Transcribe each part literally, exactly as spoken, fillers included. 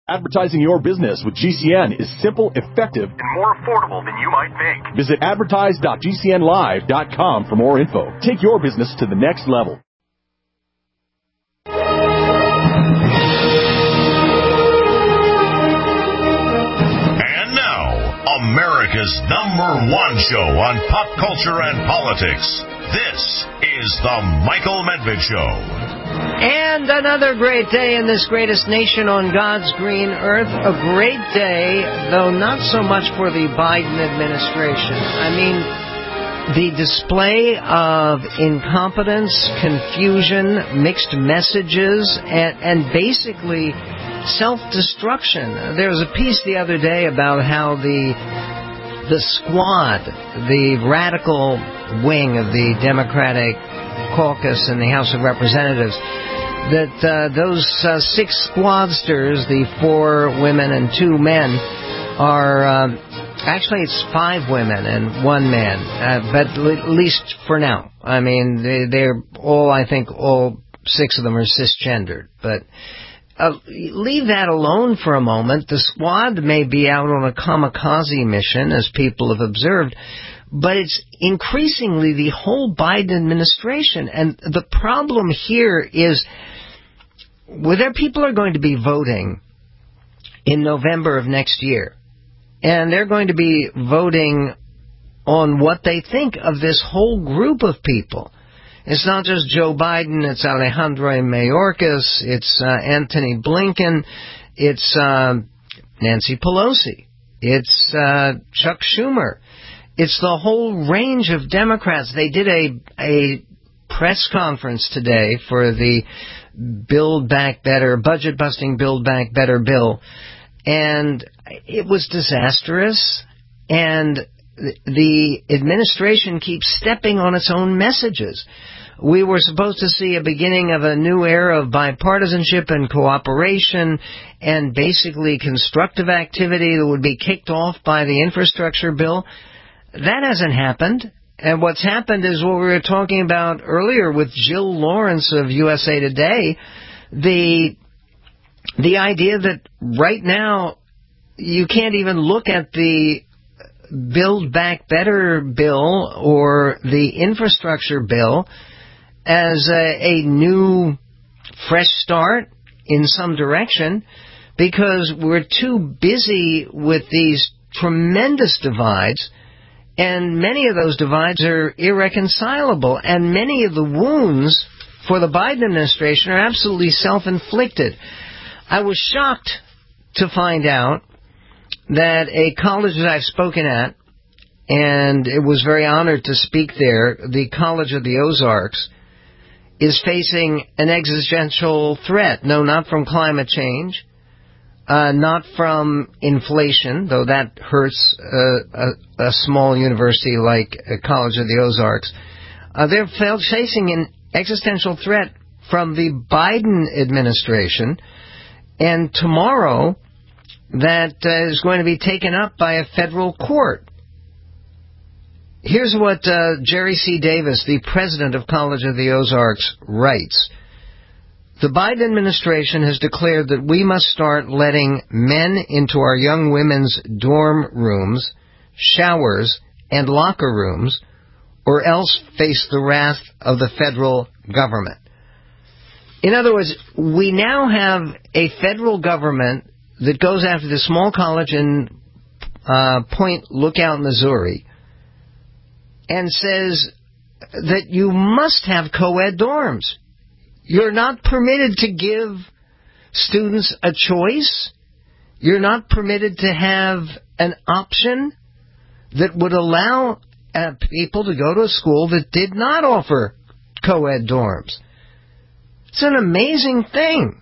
Advertising your business with G C N is simple, effective, and more affordable than you might think. Visit advertise dot g c n live dot com for more info. Take your business to the next level. And now, America's number one show on pop culture and politics. This is The Michael Medved Show. And another great day in this greatest nation on God's green earth. A great day, though not so much for the Biden administration. I mean, the display of incompetence, confusion, mixed messages, and, and basically self-destruction. There was a piece the other day about how the the squad, the radical wing of the Democratic caucus in the House of Representatives, that uh, those uh, six squadsters, the four women and two men, are um, actually it's five women and one man, uh, but at least for now. I mean, they, they're all, I think, all six of them are cisgendered, but uh, leave that alone for a moment. The squad may be out on a kamikaze mission, as people have observed, but it's increasingly the whole Biden administration. And the problem here is, whether people are going to be voting in November of next year, and they're going to be voting on what they think of this whole group of people. It's not just Joe Biden, it's Alejandro Mayorkas, it's uh, Antony Blinken, it's uh, Nancy Pelosi, it's uh, Chuck Schumer. It's the whole range of Democrats. They did a a press conference today for the Build Back Better, budget-busting Build Back Better bill, and it was disastrous, and the administration keeps stepping on its own messages. We were supposed to see a beginning of a new era of bipartisanship and cooperation and basically constructive activity that would be kicked off by the infrastructure bill. That hasn't happened. And what's happened is what we were talking about earlier with Jill Lawrence of U S A Today, the the idea that right now you can't even look at the Build Back Better bill or the infrastructure bill as a, a new fresh start in some direction, because we're too busy with these tremendous divides. And many of those divides are irreconcilable, and many of the wounds for the Biden administration are absolutely self-inflicted. I was shocked to find out that a college that I've spoken at, and it was very honored to speak there, the College of the Ozarks, is facing an existential threat. No, not from climate change. Uh, not from inflation, though that hurts uh, a, a small university like uh, College of the Ozarks. Uh, they're facing an existential threat from the Biden administration, and tomorrow that uh, is going to be taken up by a federal court. Here's what uh, Jerry C. Davis, the president of College of the Ozarks, writes. The Biden administration has declared that we must start letting men into our young women's dorm rooms, showers, and locker rooms, or else face the wrath of the federal government. In other words, we now have a federal government that goes after the small college in uh, Point Lookout, Missouri, and says that you must have co-ed dorms. You're not permitted to give students a choice. You're not permitted to have an option that would allow uh, people to go to a school that did not offer co-ed dorms. It's an amazing thing.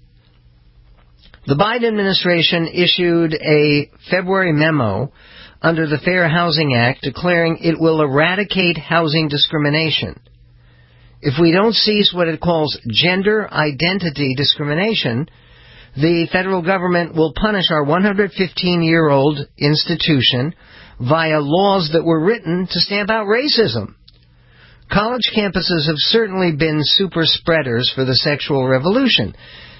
The Biden administration issued a February memo under the Fair Housing Act declaring it will eradicate housing discrimination. If we don't cease what it calls gender identity discrimination, the federal government will punish our one hundred fifteen-year-old institution via laws that were written to stamp out racism. College campuses have certainly been super spreaders for the sexual revolution.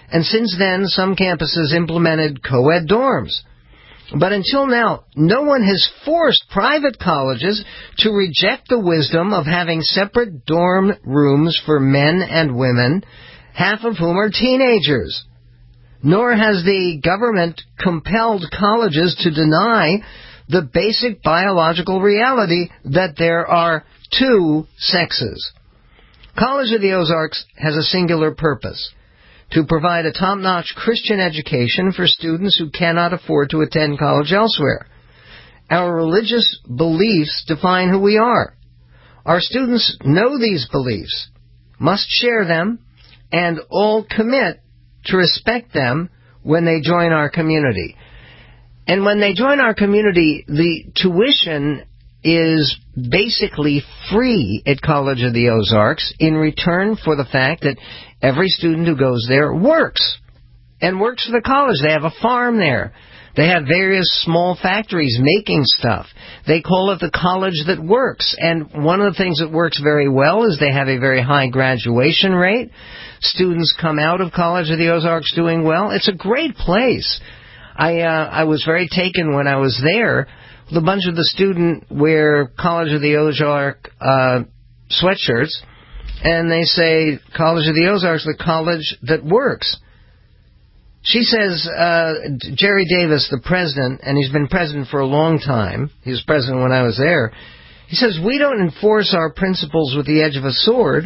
and since then some campuses implemented co-ed dorms. But until now, no one has forced private colleges to reject the wisdom of having separate dorm rooms for men and women, half of whom are teenagers. Nor has the government compelled colleges to deny the basic biological reality that there are two sexes. College of the Ozarks has a singular purpose: to provide a top-notch Christian education for students who cannot afford to attend college elsewhere. Our religious beliefs define who we are. Our students know these beliefs, must share them, and all commit to respect them when they join our community. And when they join our community, the tuition is basically free at College of the Ozarks in return for the fact that every student who goes there works, and works for the college. They have a farm there. They have various small factories making stuff. They call it the college that works. And one of the things that works very well is they have a very high graduation rate. Students come out of College of the Ozarks doing well. It's a great place. I uh, I was very taken when I was there. A bunch of the students wear College of the Ozark uh, sweatshirts, and they say, College of the Ozarks, the college that works. She says, uh, Jerry Davis, the president, and he's been president for a long time, he was president when I was there, he says, we don't enforce our principles with the edge of a sword.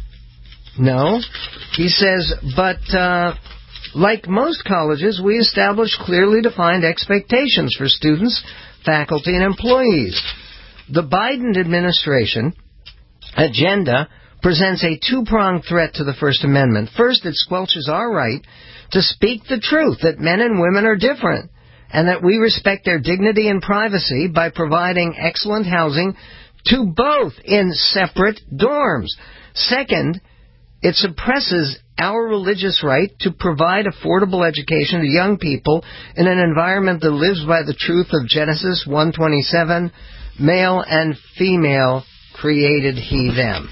No. He says, but uh, like most colleges, we establish clearly defined expectations for students, faculty, and employees. The Biden administration agenda presents a two-pronged threat to the First Amendment. First, it squelches our right to speak the truth, that men and women are different, and that we respect their dignity and privacy by providing excellent housing to both in separate dorms. Second, it suppresses our religious right to provide affordable education to young people in an environment that lives by the truth of Genesis one twenty-seven, male and female created he them.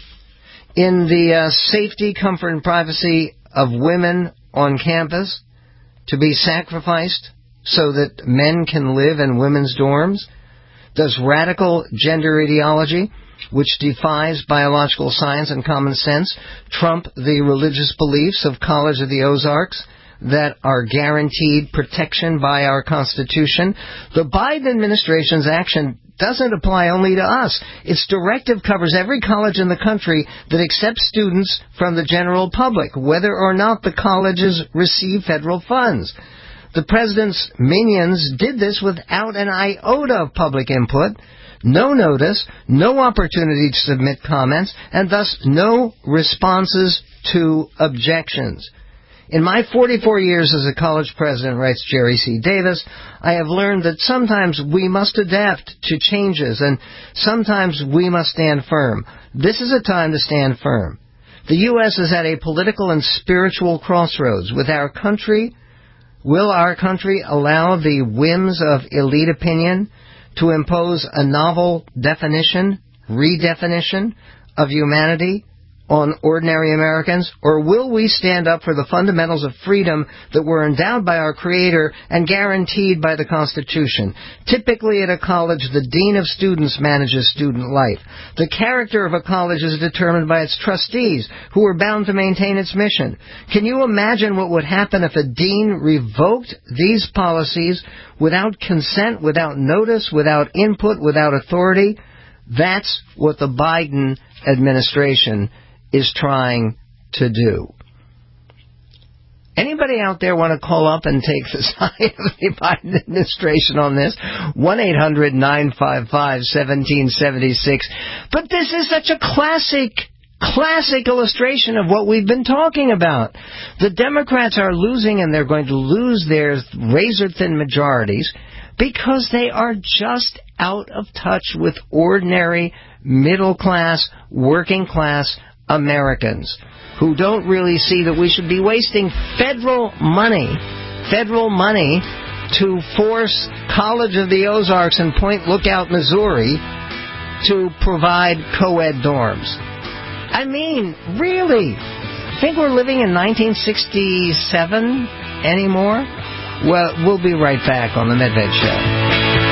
In the uh, safety, comfort, and privacy of women on campus, to be sacrificed so that men can live in women's dorms? Does radical gender ideology, which defies biological science and common sense, trump the religious beliefs of College of the Ozarks that are guaranteed protection by our Constitution? The Biden administration's action doesn't apply only to us. Its directive covers every college in the country that accepts students from the general public, whether or not the colleges receive federal funds. The president's minions did this without an iota of public input, no notice, no opportunity to submit comments, and thus no responses to objections. In my forty-four years as a college president, writes Jerry C. Davis, I have learned that sometimes we must adapt to changes, and sometimes we must stand firm. This is a time to stand firm. The U S is at a political and spiritual crossroads. With our country, will our country allow the whims of elite opinion to impose a novel definition, redefinition of humanity on ordinary Americans, or will we stand up for the fundamentals of freedom that were endowed by our Creator and guaranteed by the Constitution? Typically at a college, the dean of students manages student life. The character of a college is determined by its trustees, who are bound to maintain its mission. Can you imagine what would happen if a dean revoked these policies without consent, without notice, without input, without authority? That's what the Biden administration is trying to do. Anybody out there want to call up and take the side of the Biden administration on this? one eight hundred nine five five one seven seven six. But this is such a classic, classic illustration of what we've been talking about. The Democrats are losing, and they're going to lose their razor-thin majorities because they are just out of touch with ordinary, middle-class, working-class Americans who don't really see that we should be wasting federal money, federal money to force College of the Ozarks in Point Lookout, Missouri to provide co-ed dorms. I mean, really, think we're living in nineteen sixty-seven anymore? Well, we'll be right back on the Medved Show.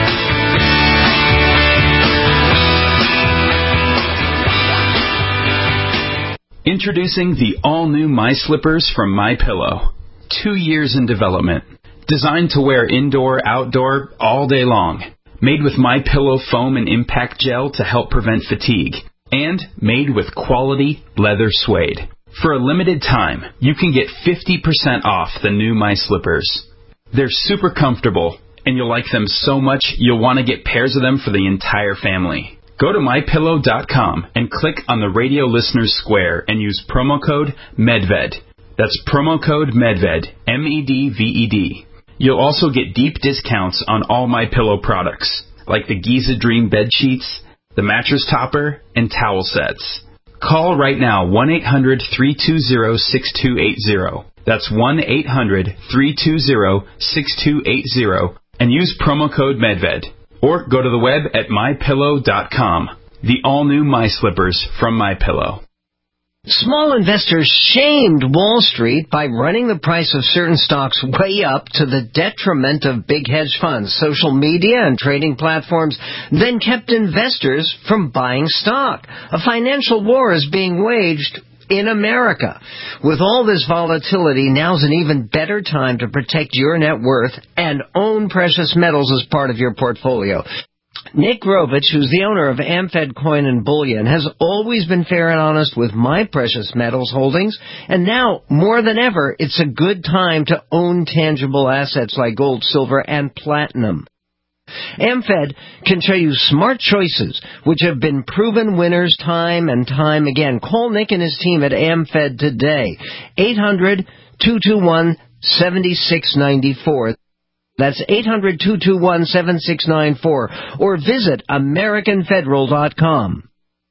Introducing the all-new My Slippers from MyPillow. Two years in development. Designed to wear indoor, outdoor, all day long. Made with MyPillow foam and impact gel to help prevent fatigue. And made with quality leather suede. For a limited time, you can get fifty percent off the new My Slippers. They're super comfortable, and you'll like them so much you'll want to get pairs of them for the entire family. Go to my pillow dot com and click on the radio listeners square and use promo code MEDVED. That's promo code MEDVED, M E D V E D. You'll also get deep discounts on all MyPillow products, like the Giza Dream bed sheets, the mattress topper, and towel sets. Call right now, one eight hundred, three two zero, six two eight zero. That's one eight hundred, three two zero, six two eight zero, and use promo code MEDVED. Or go to the web at my pillow dot com. The all-new My Slippers from MyPillow. Small investors shamed Wall Street by running the price of certain stocks way up to the detriment of big hedge funds. Social media and trading platforms then kept investors from buying stock. A financial war is being waged in America. With all this volatility, now's an even better time to protect your net worth and own precious metals as part of your portfolio. Nick Grovich, who's the owner of AmFed Coin and Bullion, has always been fair and honest with my precious metals holdings, and now, more than ever, it's a good time to own tangible assets like gold, silver, and platinum. AmFed can show you smart choices which have been proven winners time and time again. Call Nick and his team at AmFed today. eight hundred, two two one, seven six nine four. That's eight hundred, two two one, seven six nine four. Or visit American Federal dot com.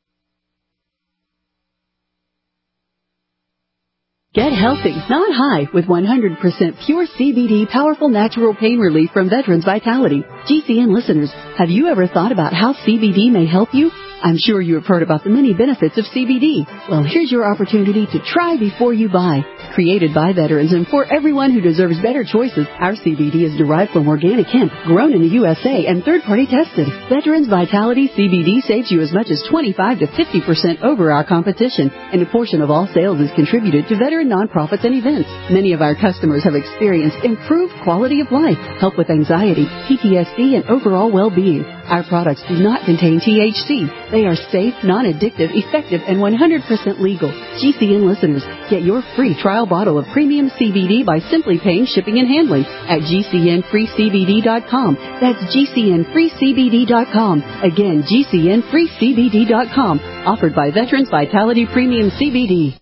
Get healthy, not high, with one hundred percent pure C B D powerful natural pain relief from Veterans Vitality. G C N listeners, have you ever thought about how C B D may help you? I'm sure you have heard about the many benefits of C B D. Well, here's your opportunity to try before you buy. Created by veterans and for everyone who deserves better choices, our C B D is derived from organic hemp, grown in the U S A and third-party tested. Veterans Vitality C B D saves you as much as twenty-five to fifty percent over our competition, and a portion of all sales is contributed to veteran nonprofits and events. Many of our customers have experienced improved quality of life, help with anxiety, P T S D, and overall well-being. Our products do not contain T H C. They are safe, non-addictive, effective, and one hundred percent legal. G C N listeners, get your free trial bottle of premium C B D by simply paying shipping and handling at G C N free C B D dot com. That's G C N free C B D dot com. Again, G C N free C B D dot com. Offered by Veterans Vitality Premium C B D.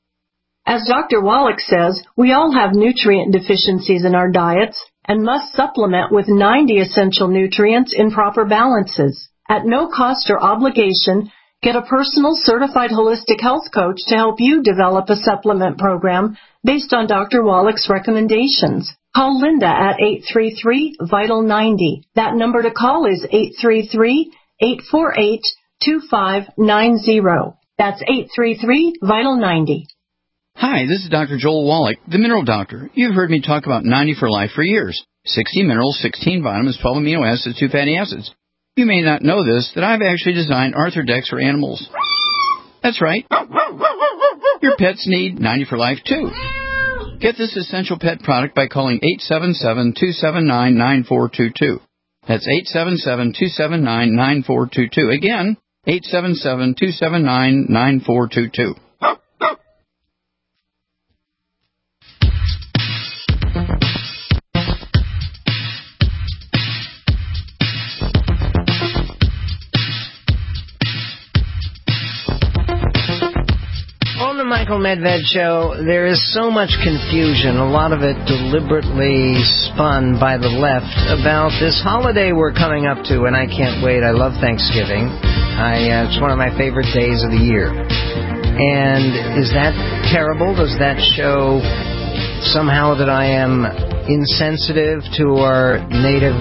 As Doctor Wallach says, we all have nutrient deficiencies in our diets and must supplement with ninety essential nutrients in proper balances. At no cost or obligation, get a personal certified holistic health coach to help you develop a supplement program based on Doctor Wallach's recommendations. Call Linda at eight three three, vital ninety. That number to call is eight three three, eight four eight, two five nine zero. That's eight three three, vital ninety. Hi, this is Doctor Joel Wallach, the Mineral Doctor. You've heard me talk about ninety for Life for years. sixty minerals, sixteen vitamins, twelve amino acids, two fatty acids. You may not know this, that I've actually designed Arthrodex for animals. That's right. Your pets need ninety for Life, too. Get this essential pet product by calling eight seven seven, two seven nine, nine four two two. That's eight seven seven, two seven nine, nine four two two. Again, eight seven seven, two seven nine, nine four two two. On the Michael Medved Show, there is so much confusion, a lot of it deliberately spun by the left, about this holiday we're coming up to, and I can't wait. I love Thanksgiving. I, uh, it's one of my favorite days of the year. And is that terrible? Does that show somehow that I am insensitive to our Native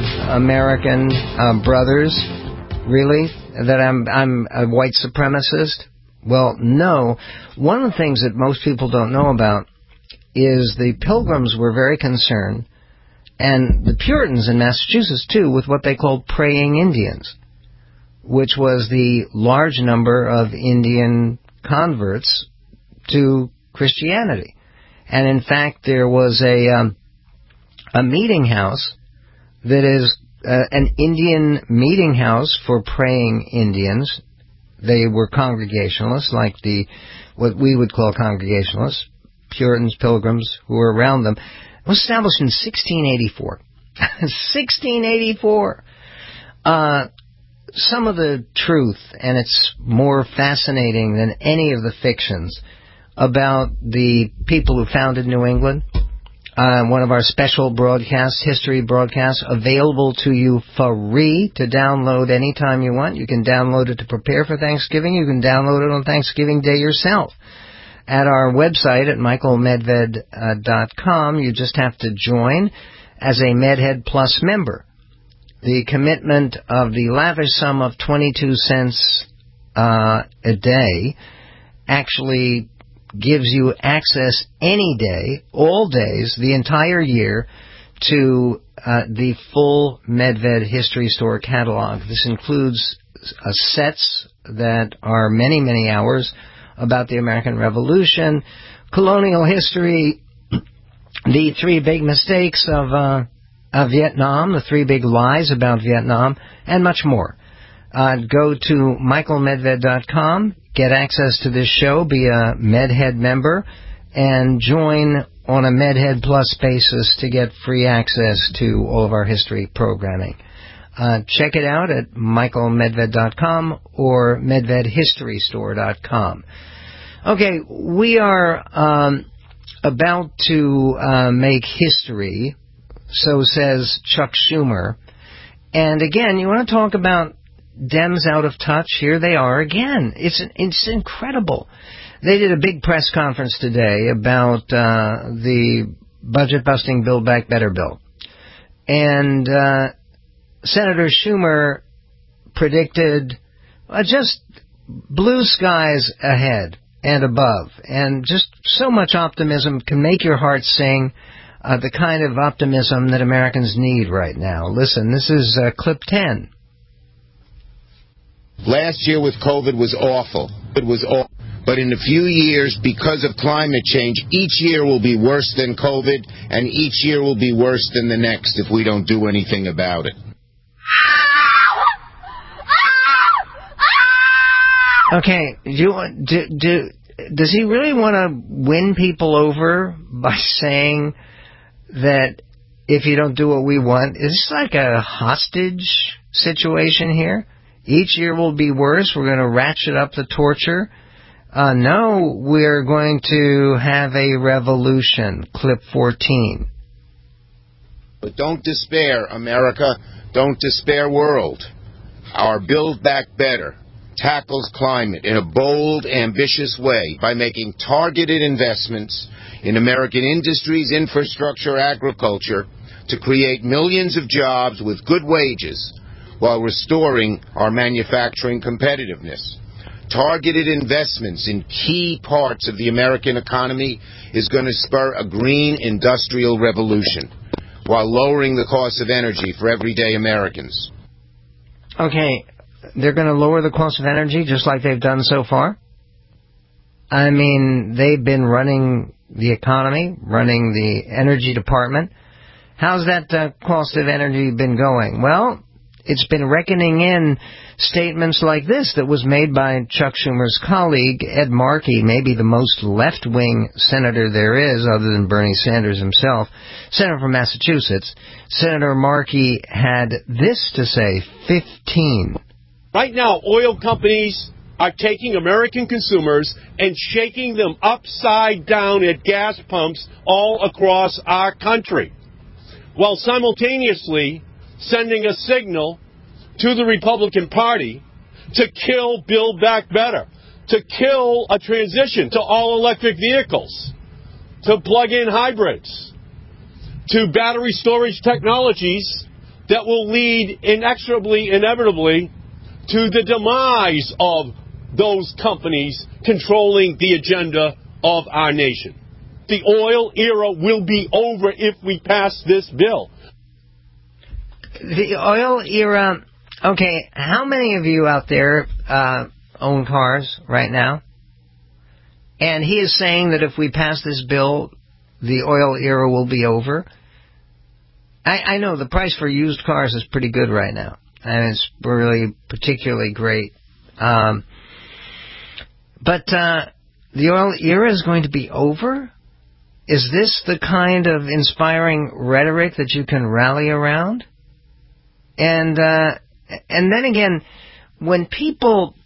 American uh, brothers? Really? That I'm I'm a white supremacist? Well, no. One of the things that most people don't know about is the Pilgrims were very concerned, and the Puritans in Massachusetts, too, with what they called praying Indians, which was the large number of Indian converts to Christianity. And in fact, there was a um, a meeting house that is uh, an Indian meeting house for praying Indians. They were Congregationalists, like the what we would call Congregationalists, Puritans, Pilgrims, who were around them. It was established in sixteen eighty-four. sixteen eighty-four. Uh, some of the truth, and it's more fascinating than any of the fictions, about the people who founded New England. Uh, one of our special broadcasts, history broadcasts, available to you free to download anytime you want. You can download it to prepare for Thanksgiving. You can download it on Thanksgiving Day yourself. At our website at michael medved dot com, you just have to join as a MedHead Plus member. The commitment of the lavish sum of twenty-two cents uh, a day actually gives you access any day, all days, the entire year, to uh, the full Medved History Store catalog. This includes uh, sets that are many, many hours about the American Revolution, colonial history, the three big mistakes of, uh, of Vietnam, the three big lies about Vietnam, and much more. Uh, go to michael medved dot com, get access to this show, be a MedHead member, and join on a MedHead Plus basis to get free access to all of our history programming. Uh, check it out at michael medved dot com or medved history store dot com. Okay, we are um, about to uh, make history, so says Chuck Schumer. And again, you want to talk about Dems out of touch? Here they are again. It's it's incredible. They did a big press conference today about uh, the budget-busting Build Back Better bill. And uh, Senator Schumer predicted uh, just blue skies ahead and above. And just so much optimism can make your heart sing, uh, the kind of optimism that Americans need right now. Listen, this is uh, clip ten. Last year with COVID was awful. It was awful. But in a few years, because of climate change, each year will be worse than COVID, and each year will be worse than the next if we don't do anything about it. Okay, do, do, do, does he really want to win people over by saying that if you don't do what we want? Is this like a hostage situation here? Each year will be worse. We're going to ratchet up the torture. Uh, no, we're going to have a revolution. Clip fourteen. But don't despair, America. Don't despair, world. Our Build Back Better tackles climate in a bold, ambitious way by making targeted investments in American industries, infrastructure, agriculture to create millions of jobs with good wages, while restoring our manufacturing competitiveness. Targeted investments in key parts of the American economy is going to spur a green industrial revolution while lowering the cost of energy for everyday Americans. Okay, they're going to lower the cost of energy just like they've done so far? I mean, they've been running the economy, running the energy department. How's that uh, cost of energy been going? Well, it's been reckoning in statements like this that was made by Chuck Schumer's colleague, Ed Markey, maybe the most left-wing senator there is, other than Bernie Sanders himself, senator from Massachusetts. Senator Markey had this to say, fifteen. Right now, oil companies are taking American consumers and shaking them upside down at gas pumps all across our country, while simultaneously sending a signal to the Republican Party to kill Build Back Better, to kill a transition to all-electric vehicles, to plug-in hybrids, to battery storage technologies that will lead inexorably, inevitably, to the demise of those companies controlling the agenda of our nation. The oil era will be over if we pass this bill. The oil era, okay, how many of you out there uh, own cars right now? And he is saying that if we pass this bill, the oil era will be over. I, I know the price for used cars is pretty good right now, and it's really particularly great. Um, but uh, the oil era is going to be over? Is this the kind of inspiring rhetoric that you can rally around? And uh, and then again, when people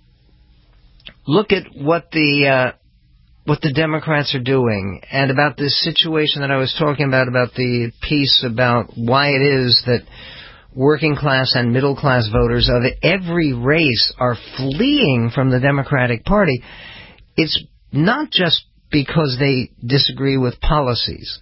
look at what the uh, what the Democrats are doing, and about this situation that I was talking about, about the piece about why it is that working class and middle class voters of every race are fleeing from the Democratic Party, it's not just because they disagree with policies.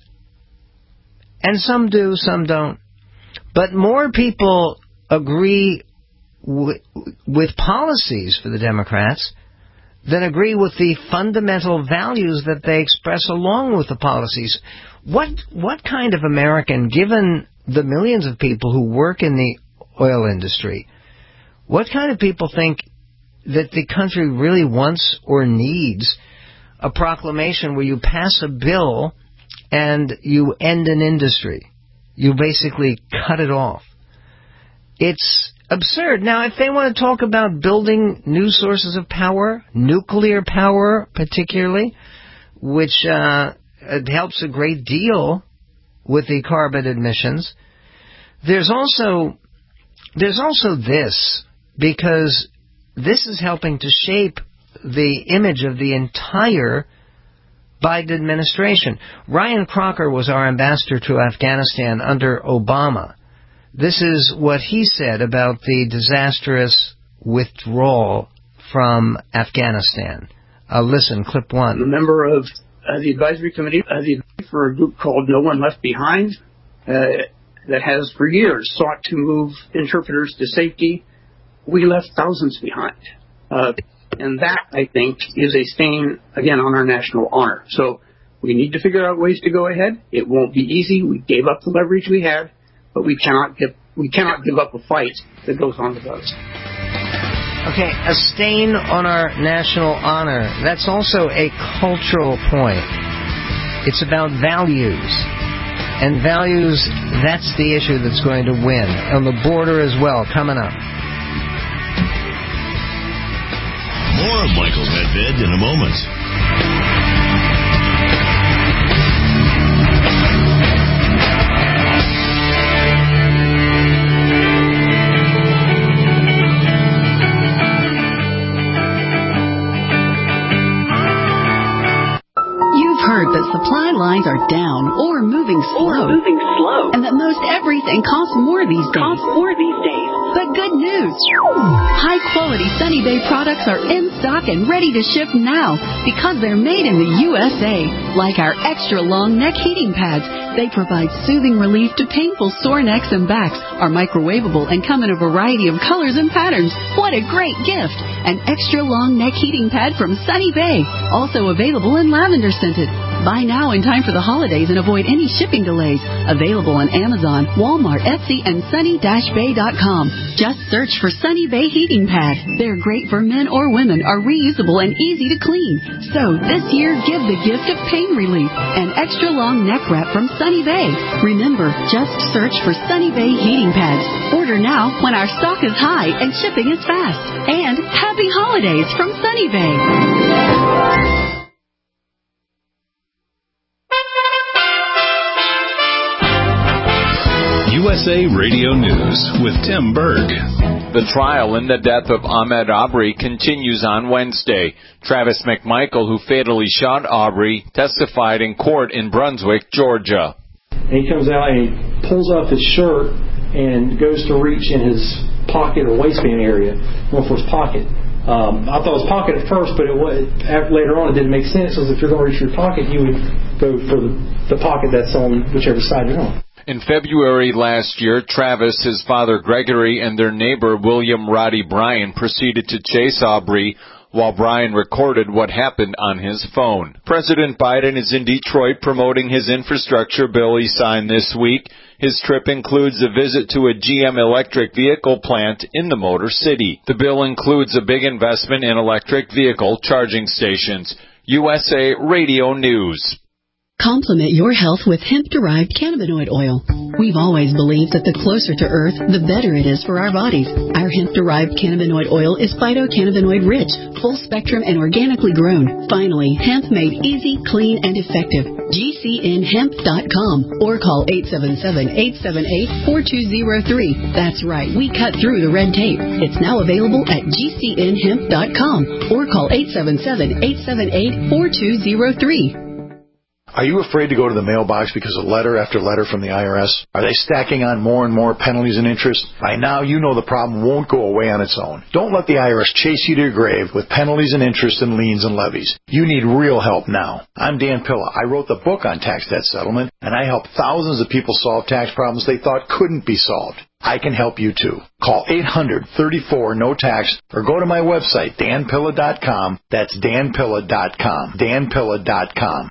And some do, some don't. But more people agree w- with policies for the Democrats than agree with the fundamental values that they express along with the policies. What what kind of American, given the millions of people who work in the oil industry, what kind of people think that the country really wants or needs a proclamation where you pass a bill and you end an industry? You basically cut it off. It's absurd. Now, if they want to talk about building new sources of power, nuclear power particularly, which uh, it helps a great deal with the carbon emissions, there's also there's also this, because this is helping to shape the image of the entire Biden administration. Ryan Crocker was our ambassador to Afghanistan under Obama. This is what he said about the disastrous withdrawal from Afghanistan. Uh, listen, clip one. I'm a member of uh, the advisory committee uh, the, for a group called No One Left Behind uh, that has for years sought to move interpreters to safety. We left thousands behind. Uh, and that, I think, is a stain, again, on our national honor. So we need to figure out ways to go ahead. It won't be easy. We gave up the leverage we had, but we cannot give, we cannot give up a fight that goes on with us. Okay, a stain on our national honor. That's also a cultural point. It's about values. And values, that's the issue that's going to win. On the border as well, coming up. More of Michael Medved in a moment. You've heard that supply lines are down or moving slow, or moving slow, and that most everything costs more these days. Costs more these days. But good news! High-quality Sunny Bay products are in stock and ready to ship now because they're made in the U S A. Like our extra-long neck heating pads. They provide soothing relief to painful sore necks and backs, are microwavable, and come in a variety of colors and patterns. What a great gift! An extra-long neck heating pad from Sunny Bay. Also available in lavender-scented. Buy now in time for the holidays and avoid any shipping delays. Available on Amazon, Walmart, Etsy, and sunny dash bay dot com. Just search for Sunny Bay Heating Pad. They're great for men or women, are reusable and easy to clean. So this year, give the gift of pain relief. An extra long neck wrap from Sunny Bay. Remember, just search for Sunny Bay Heating Pads. Order now when our stock is high and shipping is fast. And happy holidays from Sunny Bay. U S A Radio News with Tim Berg. The trial in the death of Ahmaud Arbery continues on Wednesday. Travis McMichael, who fatally shot Arbery, testified in court in Brunswick, Georgia. And he comes out and he pulls up his shirt and goes to reach in his pocket or waistband area, going for his pocket. Um, I thought it was pocket at first, but it was, later on it didn't make sense, because if you're going to reach your pocket, you would go for the, the pocket that's on whichever side you're on. In February last year, Travis, his father Gregory, and their neighbor William Roddy Bryan proceeded to chase Arbery while Brian recorded what happened on his phone. President Biden is in Detroit promoting his infrastructure bill he signed this week. His trip includes a visit to a G M electric vehicle plant in the Motor City. The bill includes a big investment in electric vehicle charging stations. U S A Radio News. Complement your health with hemp-derived cannabinoid oil. We've always believed that the closer to Earth, the better it is for our bodies. Our hemp-derived cannabinoid oil is phytocannabinoid-rich, full-spectrum, and organically grown. Finally, hemp made easy, clean, and effective. G C N hemp dot com or call eight seven seven, eight seven eight, four two zero three. That's right, we cut through the red tape. It's now available at G C N hemp dot com or call eight seven seven, eight seven eight, four two zero three. Are you afraid to go to the mailbox because of letter after letter from the I R S? Are they stacking on more and more penalties and interest? By now, you know the problem won't go away on its own. Don't let the I R S chase you to your grave with penalties and interest and liens and levies. You need real help now. I'm Dan Pilla. I wrote the book on tax debt settlement, and I help thousands of people solve tax problems they thought couldn't be solved. I can help you too. Call eight hundred, thirty-four, no tax or go to my website, dan pilla dot com. That's dan pilla dot com. dan pilla dot com.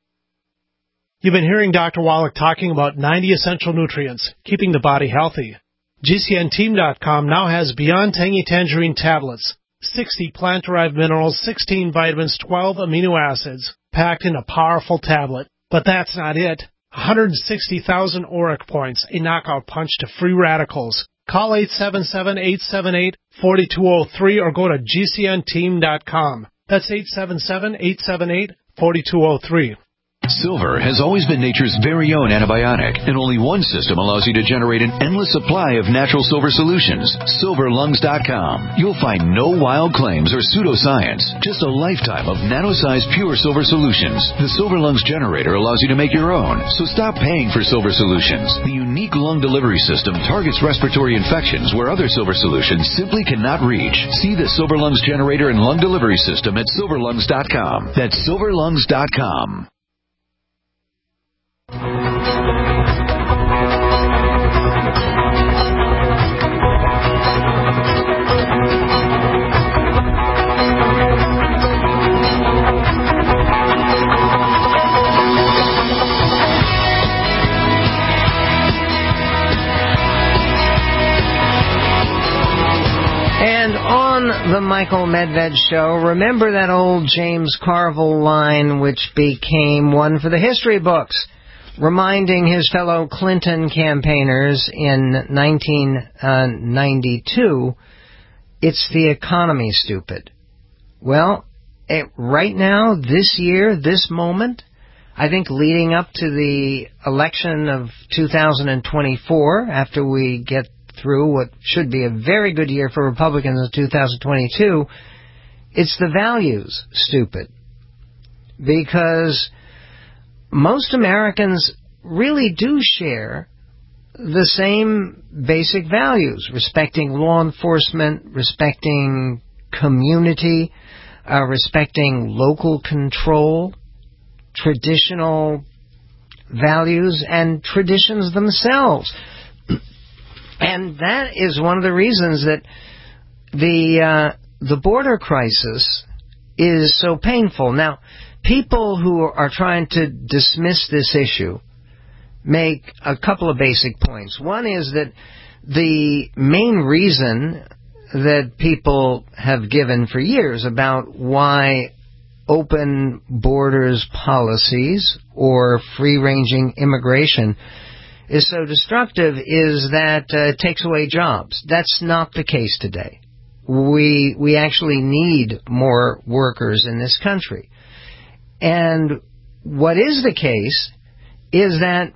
You've been hearing Doctor Wallach talking about ninety essential nutrients, keeping the body healthy. G C N team dot com now has Beyond Tangy Tangerine tablets, sixty plant-derived minerals, sixteen vitamins, twelve amino acids, packed in a powerful tablet. But that's not it. one hundred sixty thousand auric points, a knockout punch to free radicals. Call eight seven seven, eight seven eight, four two zero three or go to G C N team dot com. That's eight seven seven, eight seven eight, four two zero three. Silver has always been nature's very own antibiotic, and only one system allows you to generate an endless supply of natural silver solutions. silver lungs dot com. You'll find no wild claims or pseudoscience, just a lifetime of nano-sized pure silver solutions. The Silver Lungs generator allows you to make your own, so stop paying for silver solutions. The unique lung delivery system targets respiratory infections where other silver solutions simply cannot reach. See the Silver Lungs generator and lung delivery system at silver lungs dot com. That's silver lungs dot com. And on the Michael Medved Show, remember that old James Carville line which became one for the history books, reminding his fellow Clinton campaigners in nineteen ninety-two, it's the economy, stupid. Well, it, right now, this year, this moment, I think leading up to the election of two thousand twenty-four, after we get through what should be a very good year for Republicans in two thousand twenty-two, it's the values, stupid. Because most Americans really do share the same basic values, respecting law enforcement, respecting community, uh, respecting local control, traditional values, and traditions themselves. And that is one of the reasons that the uh, the border crisis is so painful. Now, people who are trying to dismiss this issue make a couple of basic points. One is that the main reason that people have given for years about why open borders policies or free-ranging immigration is so destructive is that uh, it takes away jobs. That's not the case today. We we actually need more workers in this country. And what is the case is that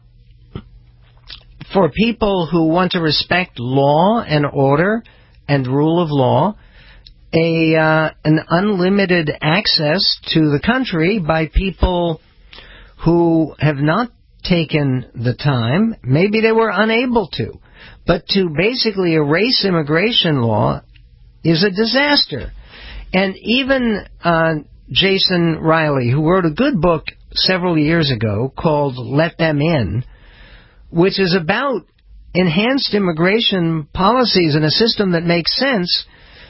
for people who want to respect law and order and rule of law, a uh, an unlimited access to the country by people who have not taken the time, maybe they were unable to, but to basically erase immigration law is a disaster. And even uh, Jason Riley, who wrote a good book several years ago called Let Them In, which is about enhanced immigration policies in a system that makes sense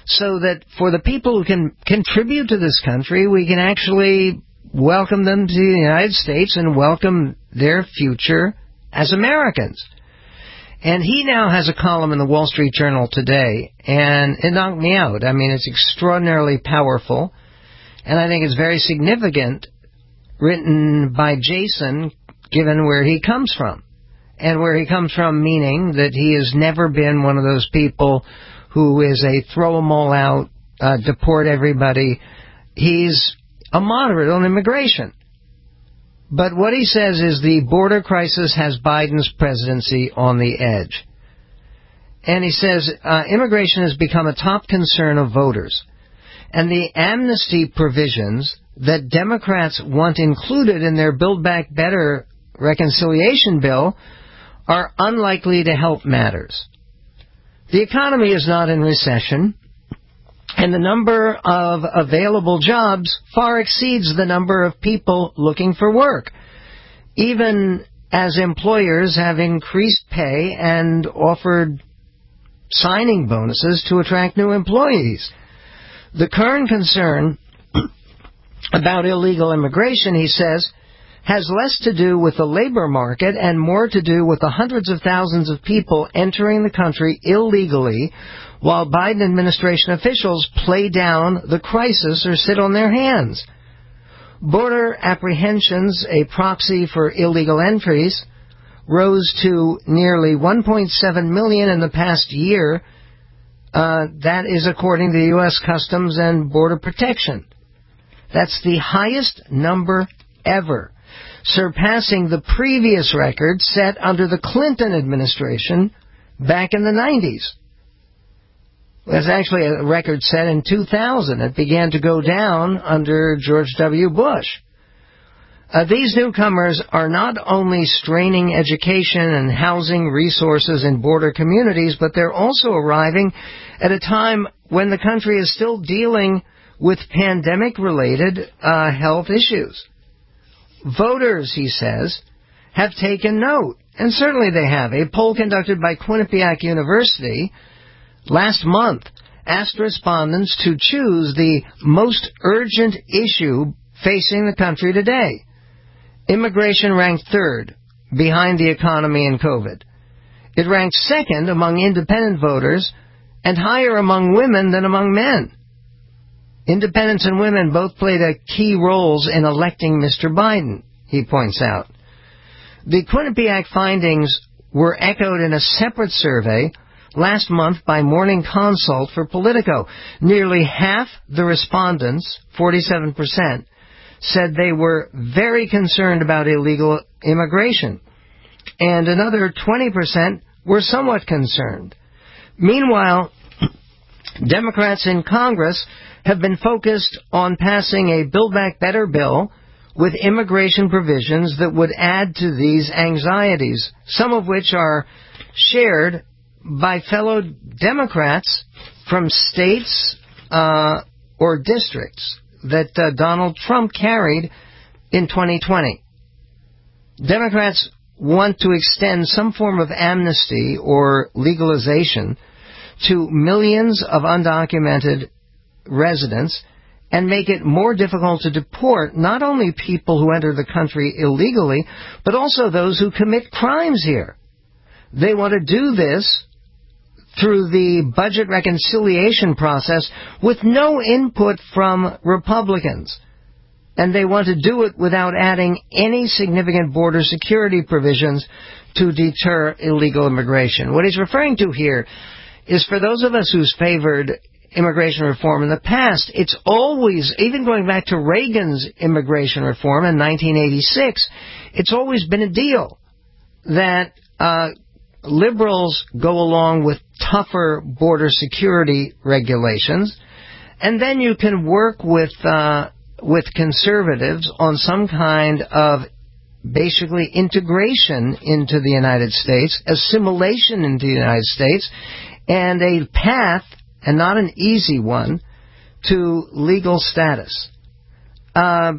so that for the people who can contribute to this country, we can actually welcome them to the United States and welcome their future as Americans. And he now has a column in the Wall Street Journal today, and it knocked me out. I mean, it's extraordinarily powerful, and I think it's very significant, written by Jason, given where he comes from. And where he comes from, meaning that he has never been one of those people who is a throw them all out, uh, deport everybody. He's a moderate on immigration. But what he says is the border crisis has Biden's presidency on the edge. And he says uh, immigration has become a top concern of voters. And the amnesty provisions that Democrats want included in their Build Back Better reconciliation bill are unlikely to help matters. The economy is not in recession, and the number of available jobs far exceeds the number of people looking for work, even as employers have increased pay and offered signing bonuses to attract new employees. The current concern about illegal immigration, he says, has less to do with the labor market and more to do with the hundreds of thousands of people entering the country illegally while Biden administration officials play down the crisis or sit on their hands. Border apprehensions, a proxy for illegal entries, rose to nearly one point seven million in the past year. Uh, that is according to the U S Customs and Border Protection. That's the highest number ever, surpassing the previous record set under the Clinton administration back in the nineties. That's actually a record set in two thousand. It began to go down under George W. Bush. Uh, these newcomers are not only straining education and housing resources in border communities, but they're also arriving at a time when the country is still dealing with pandemic-related uh, health issues. Voters, he says, have taken note, and certainly they have. A poll conducted by Quinnipiac University last month asked respondents to choose the most urgent issue facing the country today. Immigration ranked third, behind the economy and COVID. It ranked second among independent voters and higher among women than among men. Independents and women both played a key roles in electing Mister Biden, he points out. The Quinnipiac findings were echoed in a separate survey last month by Morning Consult for Politico. Nearly half the respondents, forty-seven percent, said they were very concerned about illegal immigration, and another twenty percent were somewhat concerned. Meanwhile, Democrats in Congress have been focused on passing a Build Back Better bill with immigration provisions that would add to these anxieties, some of which are shared by fellow Democrats from states uh, or districts that uh, Donald Trump carried in twenty twenty. Democrats want to extend some form of amnesty or legalization to millions of undocumented residents and make it more difficult to deport not only people who enter the country illegally, but also those who commit crimes here. They want to do this through the budget reconciliation process with no input from Republicans. And they want to do it without adding any significant border security provisions to deter illegal immigration. What he's referring to here is for those of us who's favored immigration reform in the past, it's always, even going back to Reagan's immigration reform in nineteen eighty-six, it's always been a deal that uh, liberals go along with tougher border security regulations, and then you can work with uh, with conservatives on some kind of basically integration into the United States, assimilation into the United States, and a path, and not an easy one, to legal status. Uh,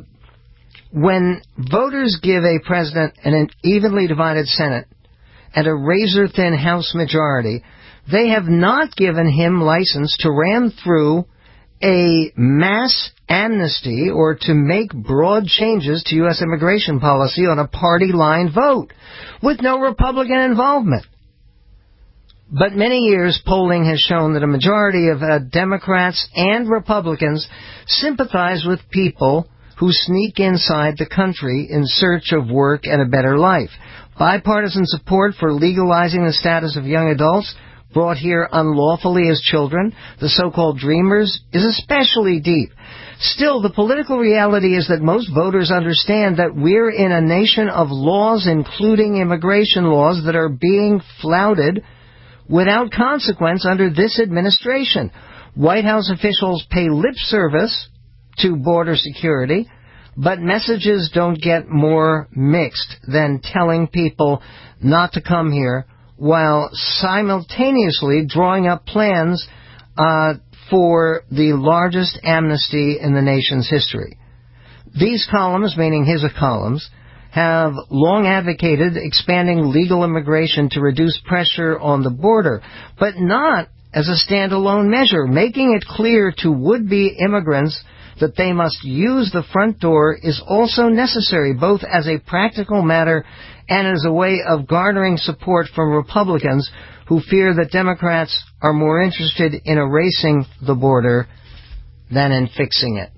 when voters give a president an evenly divided Senate and a razor-thin House majority, they have not given him license to ram through a mass amnesty or to make broad changes to U S immigration policy on a party-line vote with no Republican involvement. But many years polling has shown that a majority of uh, Democrats and Republicans sympathize with people who sneak inside the country in search of work and a better life. Bipartisan support for legalizing the status of young adults brought here unlawfully as children, the so-called Dreamers, is especially deep. Still, the political reality is that most voters understand that we're in a nation of laws, including immigration laws, that are being flouted without consequence under this administration. White House officials pay lip service to border security, but messages don't get more mixed than telling people not to come here while simultaneously drawing up plans uh, for the largest amnesty in the nation's history. These columns, meaning his columns, have long advocated expanding legal immigration to reduce pressure on the border, but not as a standalone measure, making it clear to would-be immigrants that they must use the front door is also necessary, both as a practical matter and as a way of garnering support from Republicans who fear that Democrats are more interested in erasing the border than in fixing it.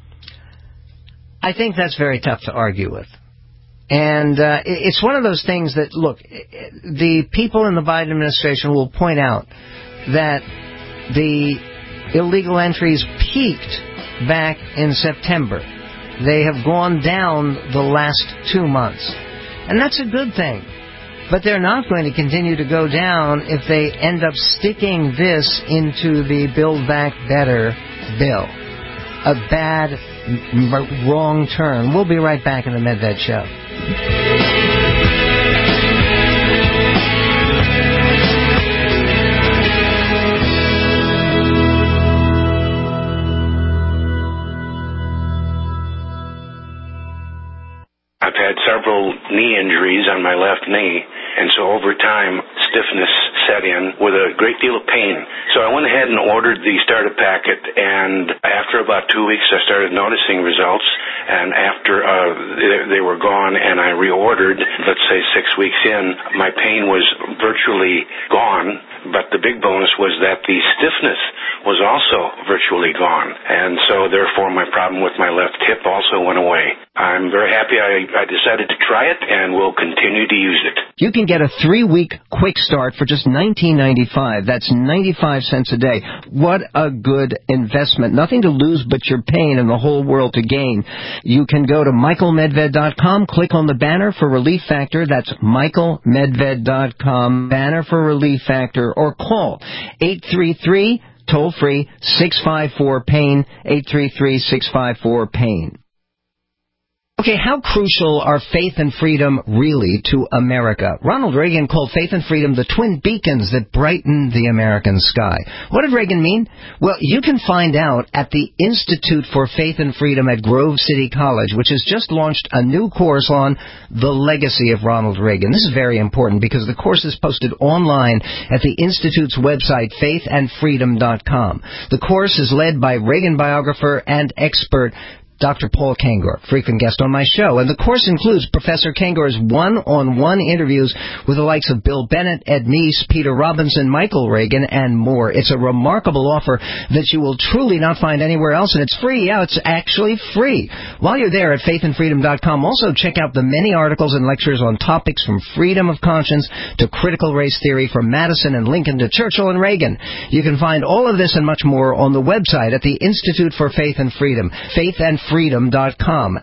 I think that's very tough to argue with. And uh, it's one of those things that, look, the people in the Biden administration will point out that the illegal entries peaked back in September. They have gone down the last two months. And that's a good thing. But they're not going to continue to go down if they end up sticking this into the Build Back Better bill. A bad, m- wrong turn. We'll be right back in the Medved Show. I've had several knee injuries on my left knee, and so over time, stiffness set in with a great deal of pain. So I went ahead and ordered the starter packet, and after about two weeks, I started noticing results, and after uh, they, they were gone, and I reordered, let's say six weeks in, my pain was virtually gone, but the big bonus was that the stiffness was also virtually gone, and so therefore my problem with my left hip also went away. I'm very happy I, I decided to try it, and will continue to use it. You can get a three-week quick start for just nineteen ninety-five. That's ninety-five cents a day. What a good investment. Nothing to lose but your pain and the whole world to gain. You can go to michael medved dot com, click on the banner for Relief Factor. That's michael medved dot com, banner for Relief Factor, or call eight three three, toll-free, six five four, pain, eight three three, six five four, pain. Okay, how crucial are faith and freedom really to America? Ronald Reagan called faith and freedom the twin beacons that brighten the American sky. What did Reagan mean? Well, you can find out at the Institute for Faith and Freedom at Grove City College, which has just launched a new course on the legacy of Ronald Reagan. This is very important because the course is posted online at the Institute's website, faith and freedom dot com. The course is led by Reagan biographer and expert Doctor Paul Kengor, frequent guest on my show. And the course includes Professor Kengor's one-on-one interviews with the likes of Bill Bennett, Ed Meese, Peter Robinson, Michael Reagan, and more. It's a remarkable offer that you will truly not find anywhere else, and it's free. Yeah, it's actually free. While you're there at faith and freedom dot com, also check out the many articles and lectures on topics from freedom of conscience to critical race theory, from Madison and Lincoln to Churchill and Reagan. You can find all of this and much more on the website at the Institute for Faith and Freedom, faith and freedom dot com.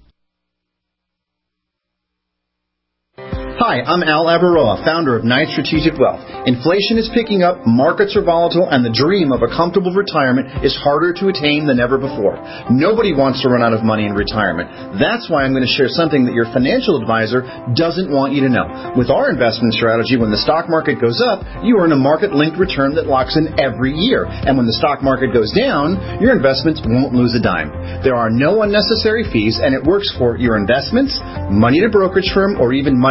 Hi, I'm Al Abaroa, founder of Knight Strategic Wealth. Inflation is picking up, markets are volatile, and the dream of a comfortable retirement is harder to attain than ever before. Nobody wants to run out of money in retirement. That's why I'm going to share something that your financial advisor doesn't want you to know. With our investment strategy, when the stock market goes up, you earn a market-linked return that locks in every year. And when the stock market goes down, your investments won't lose a dime. There are no unnecessary fees, and it works for your investments, money at a brokerage firm, or even money at a bank.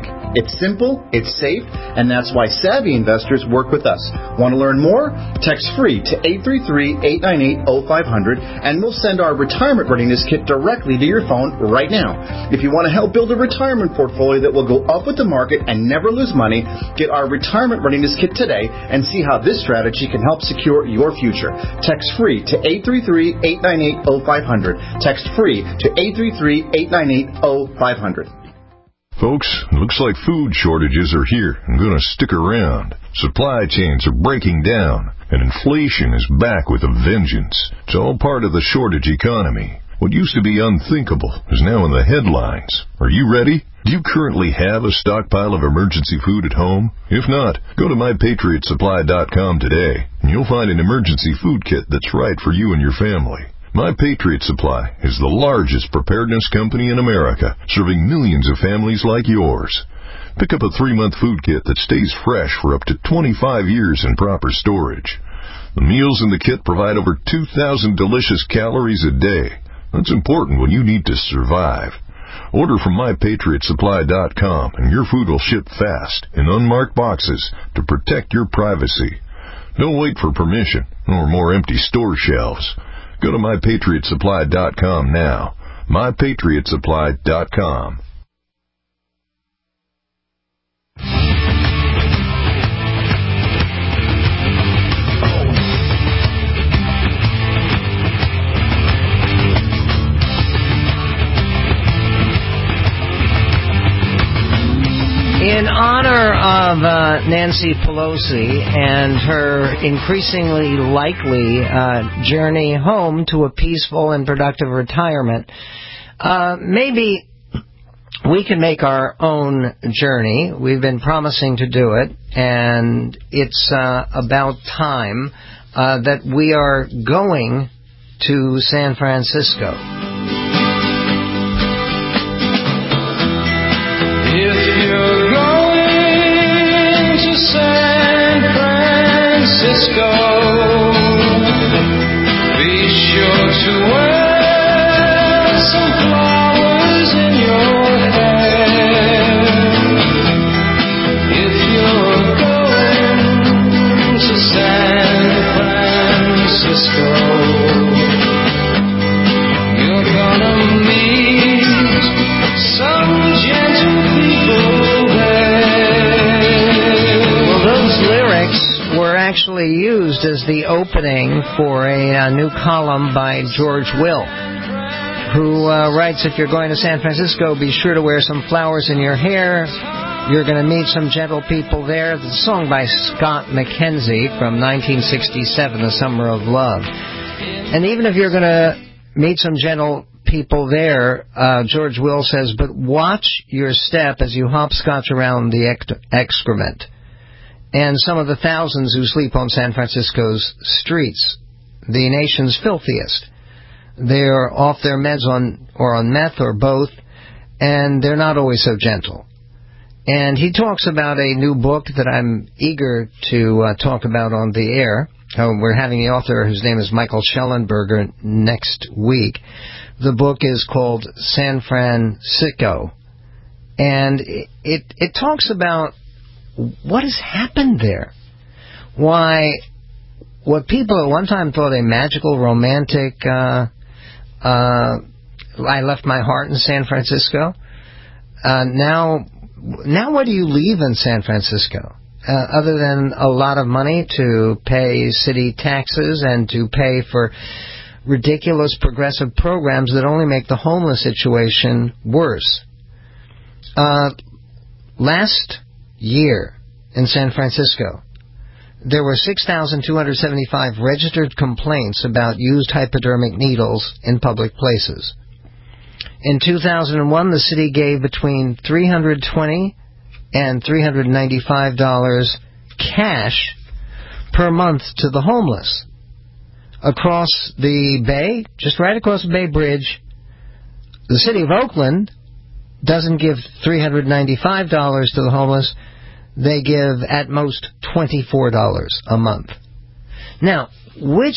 think. It's simple, it's safe, and that's why savvy investors work with us. Want to learn more? Text FREE to eight three three, eight nine eight, zero five zero zero and we'll send our retirement readiness kit directly to your phone right now. If you want to help build a retirement portfolio that will go up with the market and never lose money, get our retirement readiness kit today and see how this strategy can help secure your future. Text FREE to eight three three, eight nine eight, zero five zero zero. Text FREE to eight three three, eight nine eight, zero five zero zero. Folks, looks like food shortages are here and going to stick around. Supply chains are breaking down, and inflation is back with a vengeance. It's all part of the shortage economy. What used to be unthinkable is now in the headlines. Are you ready? Do you currently have a stockpile of emergency food at home? If not, go to my patriot supply dot com today, and you'll find an emergency food kit that's right for you and your family. My Patriot Supply is the largest preparedness company in America, serving millions of families like yours. Pick up a three-month food kit that stays fresh for up to twenty-five years in proper storage. The meals in the kit provide over two thousand delicious calories a day. That's important when you need to survive. Order from my patriot supply dot com and your food will ship fast in unmarked boxes to protect your privacy. Don't wait for permission or more empty store shelves. Go to my patriot supply dot com now. my patriot supply dot com. In honor of uh, Nancy Pelosi and her increasingly likely uh, journey home to a peaceful and productive retirement, uh, maybe we can make our own journey. We've been promising to do it, and it's uh, about time uh, that we are going to San Francisco. If you're going to San Francisco, be sure to wear some flowers in your hair. If you're going to San Francisco, you're gonna meet some gentle people there. Well, those lyrics were actually used as the opening for a, a new column by George Will, who uh, writes, if you're going to San Francisco, be sure to wear some flowers in your hair. You're going to meet some gentle people there. The song by Scott McKenzie from nineteen sixty-seven, The Summer of Love. And even if you're going to meet some gentle people there, uh, George Will says, but watch your step as you hopscotch around the ect- excrement. And some of the thousands who sleep on San Francisco's streets, the nation's filthiest. They're off their meds on or on meth or both, and they're not always so gentle. And he talks about a new book that I'm eager to uh, talk about on the air. Uh, we're having the author, whose name is Michael Schellenberger, next week. The book is called San Francisco, and it, it it talks about what has happened there. Why what people at one time thought a magical, romantic, uh, uh, I left my heart in San Francisco. Uh, now, now what do you leave in San Francisco? Uh, other than a lot of money to pay city taxes and to pay for ridiculous progressive programs that only make the homeless situation worse. Uh, last year in San Francisco, there were six thousand two hundred seventy-five registered complaints about used hypodermic needles in public places. In two thousand one, the city gave between three hundred twenty dollars and three hundred ninety-five dollars cash per month to the homeless. Across the bay, just right across the Bay Bridge, the city of Oakland doesn't give three hundred ninety-five dollars to the homeless. They give at most twenty-four dollars a month. Now, which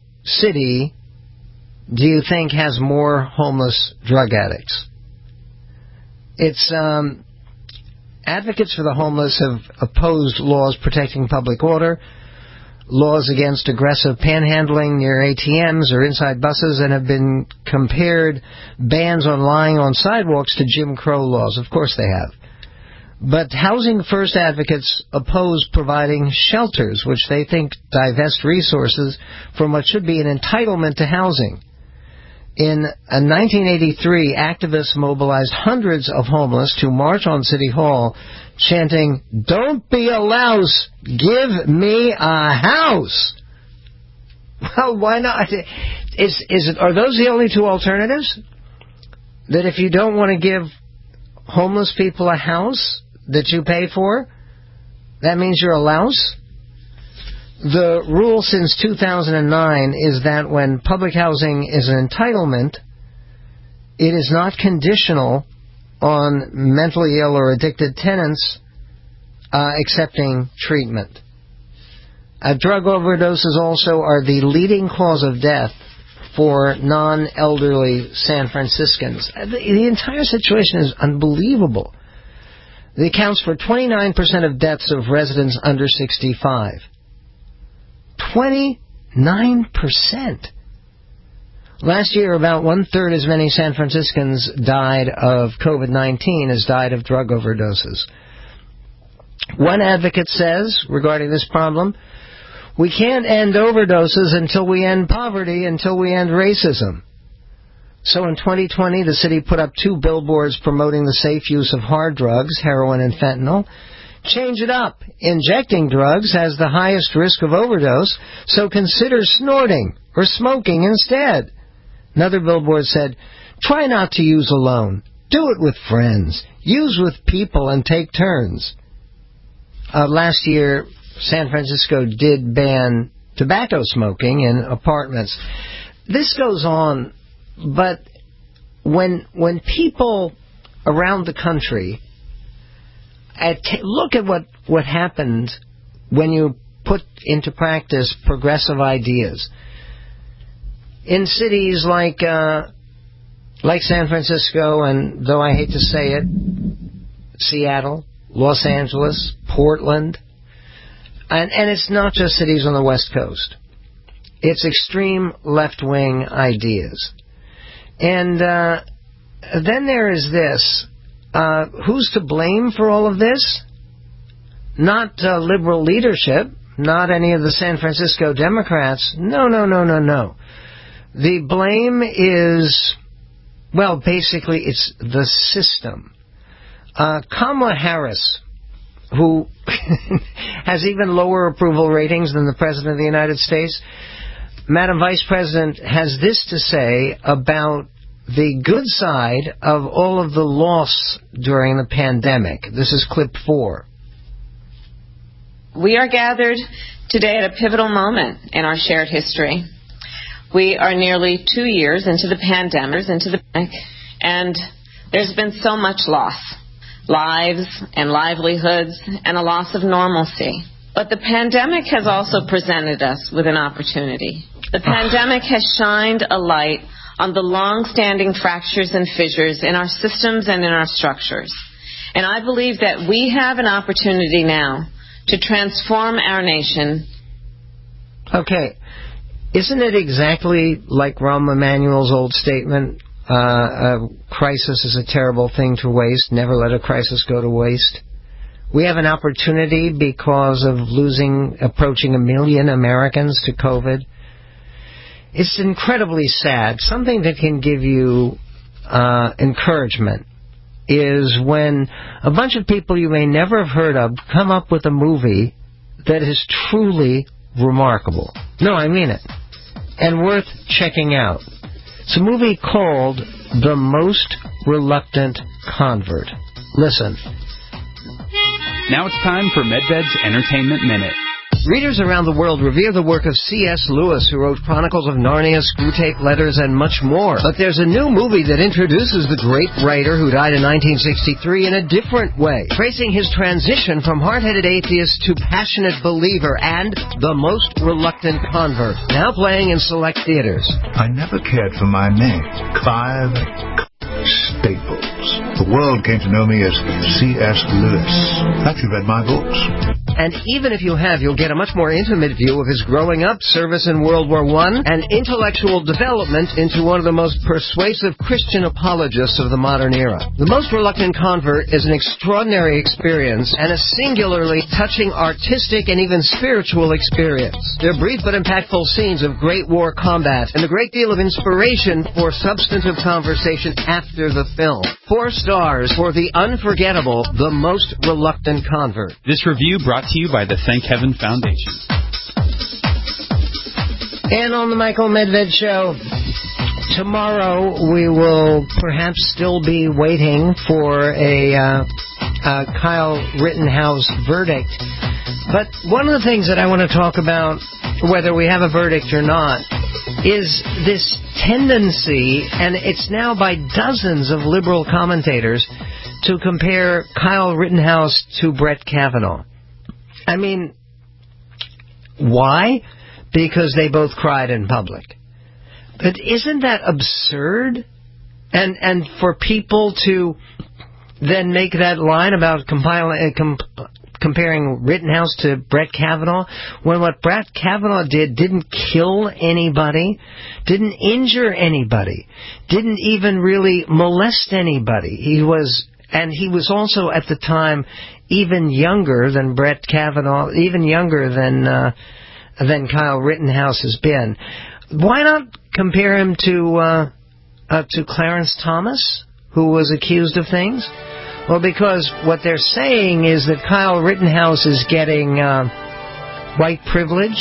city do you think has more homeless drug addicts? It's um, advocates for the homeless have opposed laws protecting public order, laws against aggressive panhandling near A T Ms or inside buses, and have been compared bans on lying on sidewalks to Jim Crow laws. Of course they have. But Housing First advocates oppose providing shelters, which they think divest resources from what should be an entitlement to housing. In nineteen eighty-three, activists mobilized hundreds of homeless to march on City Hall, chanting, "Don't be a louse, give me a house." Well, why not? Is, is it, are those the only two alternatives? That if you don't want to give homeless people a house that you pay for, that means you're a louse? The rule since two thousand nine is that when public housing is an entitlement, it is not conditional on mentally ill or addicted tenants uh, accepting treatment. Uh, drug overdoses also are the leading cause of death for non-elderly San Franciscans. The, the entire situation is unbelievable. It accounts for twenty-nine percent of deaths of residents under sixty-five. twenty-nine percent. Last year, about one-third as many San Franciscans died of COVID nineteen as died of drug overdoses. One advocate says, regarding this problem, we can't end overdoses until we end poverty, until we end racism. So in twenty twenty, the city put up two billboards promoting the safe use of hard drugs, heroin and fentanyl. Change it up. Injecting drugs has the highest risk of overdose, so consider snorting or smoking instead. Another billboard said, try not to use alone. Do it with friends. Use with people and take turns. Uh, last year, San Francisco did ban tobacco smoking in apartments. This goes on, but when when people around the country at t- look at what, what happened when you put into practice progressive ideas. In cities like uh, like San Francisco, and though I hate to say it, Seattle, Los Angeles, Portland, and, and it's not just cities on the West Coast. It's extreme left-wing ideas. And uh, then there is this. Uh, who's to blame for all of this? Not uh, liberal leadership, not any of the San Francisco Democrats. No, no, no, no, no. The blame is, well, basically it's the system. Uh, Kamala Harris, who has even lower approval ratings than the President of the United States, Madam Vice President, has this to say about the good side of all of the loss during the pandemic. This is clip four. We are gathered today at a pivotal moment in our shared history. We are nearly two years into the pandemic, into the pandemic, and there's been so much loss. Lives and livelihoods and a loss of normalcy. But the pandemic has also presented us with an opportunity. The pandemic has shined a light on the long-standing fractures and fissures in our systems and in our structures. And I believe that we have an opportunity now to transform our nation. Okay. Isn't it exactly like Rahm Emanuel's old statement, uh, a crisis is a terrible thing to waste, never let a crisis go to waste? We have an opportunity because of losing, approaching a million Americans to COVID. It's incredibly sad. Something that can give you uh, encouragement is when a bunch of people you may never have heard of come up with a movie that is truly remarkable. No, I mean it. And worth checking out. It's a movie called The Most Reluctant Convert. Listen. Now it's time for MedVed's Entertainment Minute. Readers around the world revere the work of C S Lewis, who wrote Chronicles of Narnia, Screwtape Letters, and much more. But there's a new movie that introduces the great writer who died in nineteen sixty-three in a different way, tracing his transition from hard-headed atheist to passionate believer and the most reluctant convert, now playing in select theaters. I never cared for my name, Clive Staples. The world came to know me as C S Lewis. Have you read my books? And even if you have, you'll get a much more intimate view of his growing up, service in World War One, and intellectual development into one of the most persuasive Christian apologists of the modern era. The Most Reluctant Convert is an extraordinary experience and a singularly touching artistic and even spiritual experience. They're brief but impactful scenes of great war combat and a great deal of inspiration for substantive conversation after the film. Four stars for the unforgettable The Most Reluctant Convert. This review brought to you by the Thank Heaven Foundation. And on the Michael Medved Show, tomorrow we will perhaps still be waiting for a uh, uh, Kyle Rittenhouse verdict. But one of the things that I want to talk about, whether we have a verdict or not, is this tendency, and it's now by dozens of liberal commentators, to compare Kyle Rittenhouse to Brett Kavanaugh. I mean, why? Because they both cried in public. But isn't that absurd? And and for people to then make that line about compiling, uh, comp- comparing Rittenhouse to Brett Kavanaugh, when what Brett Kavanaugh did didn't kill anybody, didn't injure anybody, didn't even really molest anybody. He was, and he was also at the time even younger than Brett Kavanaugh, even younger than uh, than Kyle Rittenhouse has been. Why not compare him to uh, uh, to Clarence Thomas, who was accused of things? Well, because what they're saying is that Kyle Rittenhouse is getting uh, white privilege.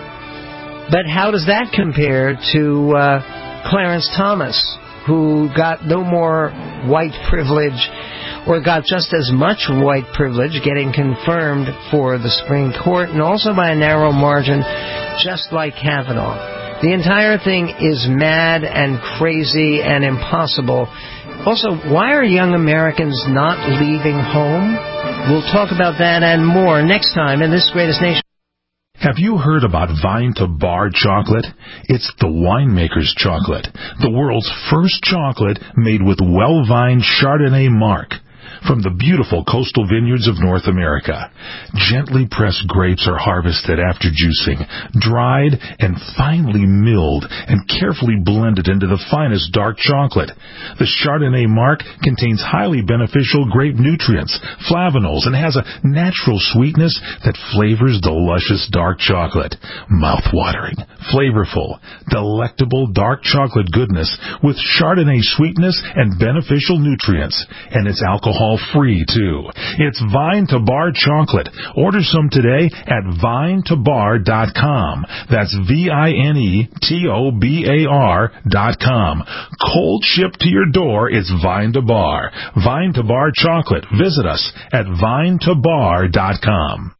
But how does that compare to uh, Clarence Thomas, who got no more white privilege, or got just as much white privilege, getting confirmed for the Supreme Court, and also by a narrow margin, just like Kavanaugh. The entire thing is mad and crazy and impossible. Also, why are young Americans not leaving home? We'll talk about that and more next time in This Greatest Nation. Have you heard about Vine to Bar chocolate? It's the winemaker's chocolate, the world's first chocolate made with well-vined Chardonnay marc from the beautiful coastal vineyards of North America. Gently pressed grapes are harvested after juicing, dried and finely milled and carefully blended into the finest dark chocolate. The Chardonnay marc contains highly beneficial grape nutrients, flavanols, and has a natural sweetness that flavors the luscious dark chocolate. Mouth-watering, flavorful, delectable dark chocolate goodness with Chardonnay sweetness and beneficial nutrients. And it's alcohol free too. It's Vine to Bar chocolate. Order some today at vine to bar dot com. That's V I N E T O B A R dot com. Cold shipped to your door, it's Vine to Bar. Vine to Bar chocolate. Visit us at vine to bar dot com.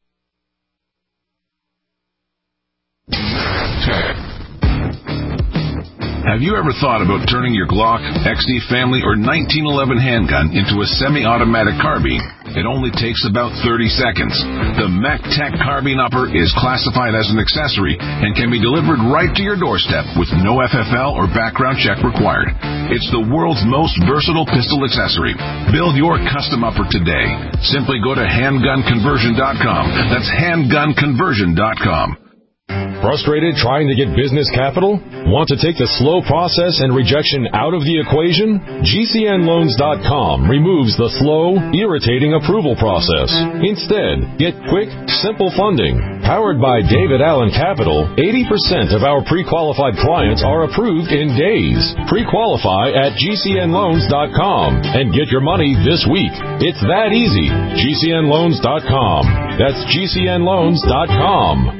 Have you ever thought about turning your Glock, X D Family, or nineteen eleven handgun into a semi-automatic carbine? It only takes about thirty seconds. The MacTac Carbine Upper is classified as an accessory and can be delivered right to your doorstep with no F F L or background check required. It's the world's most versatile pistol accessory. Build your custom upper today. Simply go to handgun conversion dot com. That's handgun conversion dot com. Frustrated trying to get business capital? Want to take the slow process and rejection out of the equation? G C N loans dot com removes the slow, irritating approval process. Instead, get quick, simple funding. Powered by David Allen Capital, eighty percent of our pre-qualified clients are approved in days. Pre-qualify at G C N loans dot com and get your money this week. It's that easy. G C N loans dot com. That's G C N loans dot com.